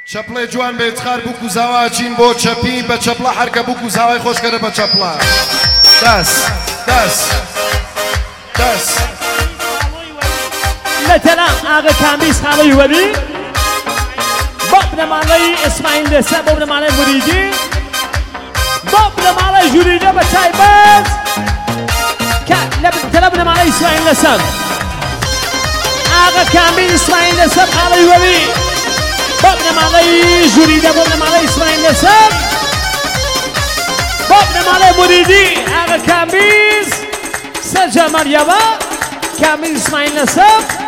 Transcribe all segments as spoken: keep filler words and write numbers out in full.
چپڵێ جوان بێتخار بوو زاواچین بۆ چەپی بە چەپڵە هەرکە بوو زاوای خۆشکەرە بە چەپڵە دەست دەست دەست لە تەلام ئاغا کامیس هاڵی وەری بۆ بنەماڵەی ئیسماعیل دەسە بۆ بنەماڵەی موریدی بۆ بنەماڵەی ژوریدە بە تایبەت کە لە تەلە بنەماڵەی ئیسماعیل دەسە ئاغا کامیس ئیسماعیل دەسە هاڵی وەری بۆ بنەماڵەی ژوریدە بۆ بنەماڵەی ئیسماعیل دەسە بۆ بنەماڵەی موریدی ئاغا کامیس سەرجە مەریەمە کامیس ئیسماعیل دەسە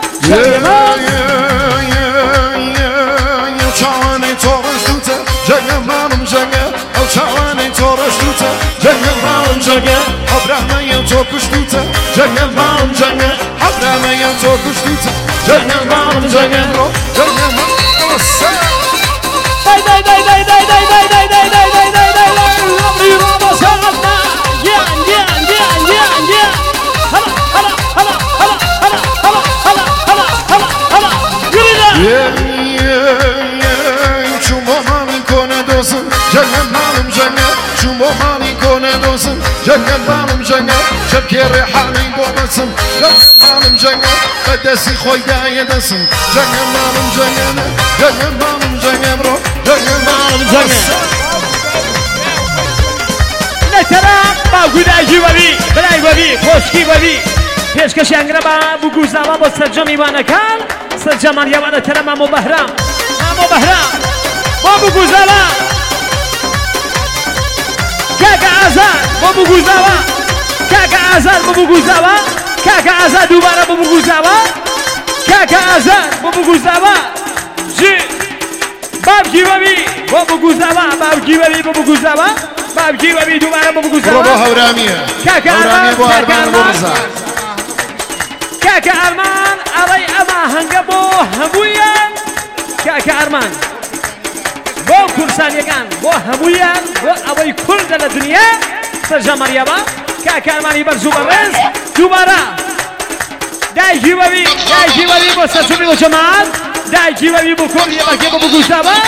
چاوانەی تۆڕەش دووتە جەنگە ماڵم جەنگە ئەو چاوانەی تۆڕەش دووتە جەنگە ماڵم جەنگە حەبرامەیە تۆ کوشتوتە جەنگە ماڵم جەنگە حەبرامەیە تۆ کوشتوتە جەنگە ماڵم جەنگە جەنگە ماڵم دای دای دای دای دای دای دای دای دای دای دای دای دای دای رابا ساعتنا یان یان یان یان یان هلا هلا هلا هلا هلا هلا هلا هلا هلا هلا جنگل مالم جنگل شو بو مالي كونا دوسم جنگل مالم جنگل شبكي ريحاني بو بسم جنگل مالم جنگل قدسي خوي داية دسم جنگل مالم جنگل جنگل مالم جنگل برو جنگل مالم جنگل نترى باوكو دايجي وبي بلاي وبي خوشكي وبي پیش کشی انگربا بگو زاوا با سرجم ایوانه کن سرجم ایوانه ترى مامو بهرام مامو بهرام با بگو زاوا کاکا آزاد با بگو زاوا کاکا آزاد با بگو زاوا کاکا آزاد دوباره با بگو زاوا کاکا آزاد با بگو زاوا جی بابکی وبی با بگو زاوا بابکی وبی با بگو زاوا بابکی وبی دوباره با بگو زاوا برو هورامیه کاکا هورامیه با کاکا ارمان بوزا کاکا ارمان علی اما هنگا بو همویان کاکا ارمان بۆ کورسانیەکان بۆ هەموویان بۆ ئەوەی کوردە لە دنیا سەرجە مەریەمە کاکارمانی بەرز و بەڕێز دووبارە دایکی وەبی دایکی وەبی بۆ سەرچوونی بۆ جەماعەت دایکی وەبی بۆ کۆڵی ئەمەکێ بۆ بگوشتابە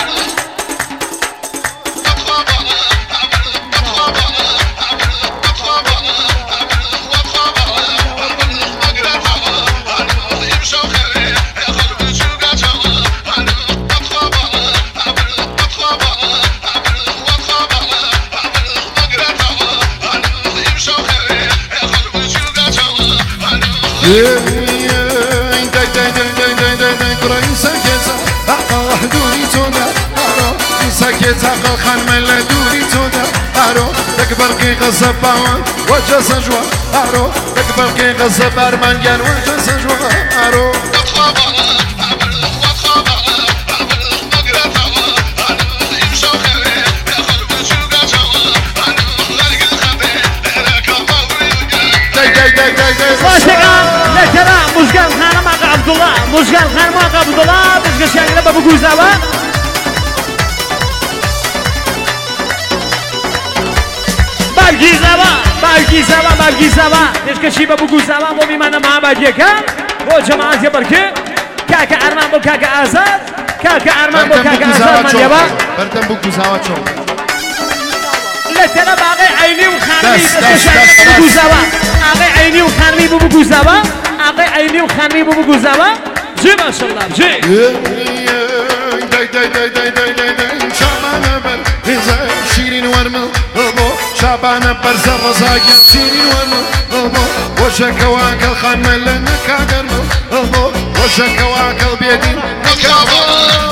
تاقل خان ملا دوري تودا ارو تكبر كي غزب باوان وجه سجوا ارو تكبر كي غزب ارمان جان وجه سجوا ارو لا ترى مشغل خانم آقا عبدالله مشغل خانم آقا عبدالله بشغل شاگره با بگو زاوا بابکی زاوا بابکی زاوا بابکی زاوا بشغل با بگو زاوا بو میمانه ما باگیه کن بو جماعت یه برکه کاکا ارمان بو کاکا آزاد کاکا ارمان بو کاکا آزاد من یبا بردم بگو زاوا چون لا ترى باقي عيني وخانمي بشغل شاگره بگو زاوا آقای عینی و خانمی بو بگو زاوا آقای عینی و خانمی بو بگو زاوا جی ماشاءالله جی دای دای دای دای دای دای دای شابانه بر هزار شیرین ورمل بابا شابانه بر زرزاگی شیرین ورمل بابا وشکواک الخان ملن نکاگرمل بابا وشکواک البیدین نکاگرمل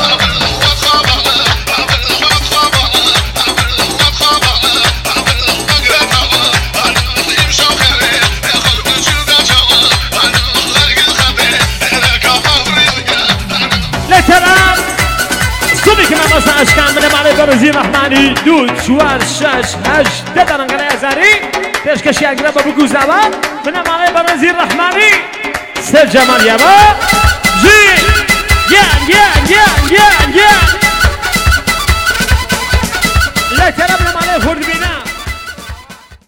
مثلا اشکان من مالی برزی رحمانی دو چوار شش هشت ده درنگره ازاری پیش کشی اگر با بگو زاوا من مالی برزی رحمانی سر جمال یابا جی یان یان یان یان یان لا ترى من مالی خورد بینا